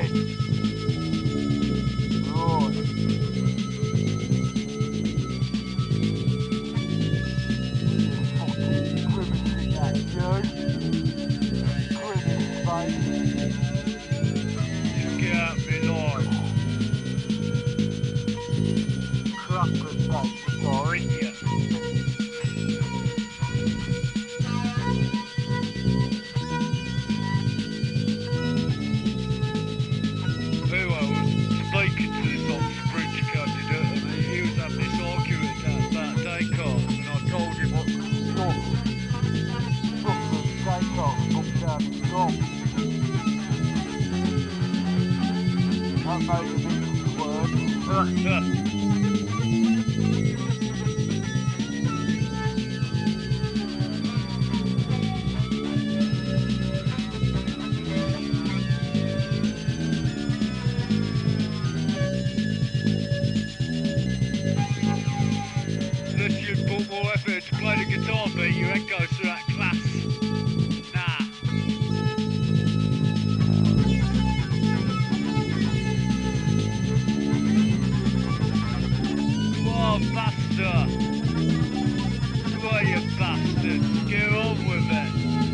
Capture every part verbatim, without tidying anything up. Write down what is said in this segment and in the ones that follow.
dead. Right. Fucking grimacing at you. Grimace face. Just get out me line. Cracker face. Or in you. Who I was speaking to this old French candidate and he, he was having this argument about, about day cars and I told him what Look. Look, the Descartes booked down his gong. That made an English word. Unless you put more effort to play the guitar beat, you ain't go through that class. Nah. You are a bastard. You are, you bastard. Get on with it.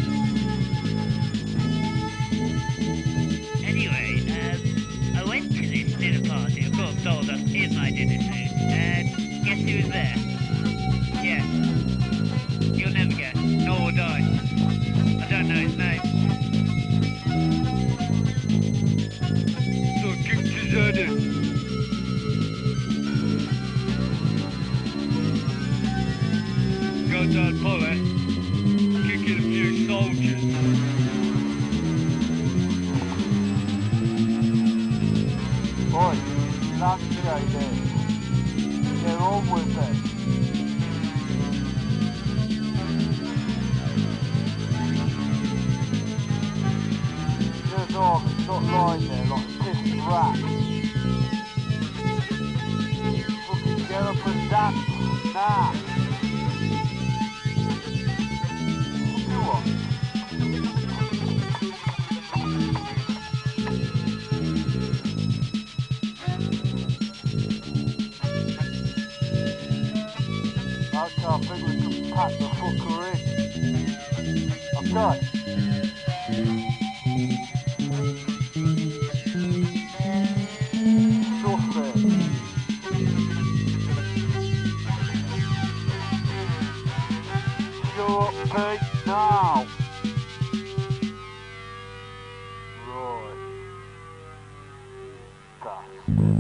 Anyway, um, I went to this dinner party, of course told us in my dinner suit, and guess who was there? Yeah. You'll never guess, nor would I. I don't know his name. So kicked his head in. Go down Polly, kicking a few soldiers. Boy, that's the idea. Get on with it. Good dog, it's not lying there like a pissed rat. Fucking get up and dance. Nah. What do you want? Okay, I think we can pack the fucker in. Okay. Stuff it. Show up, Pete, now. Right. That's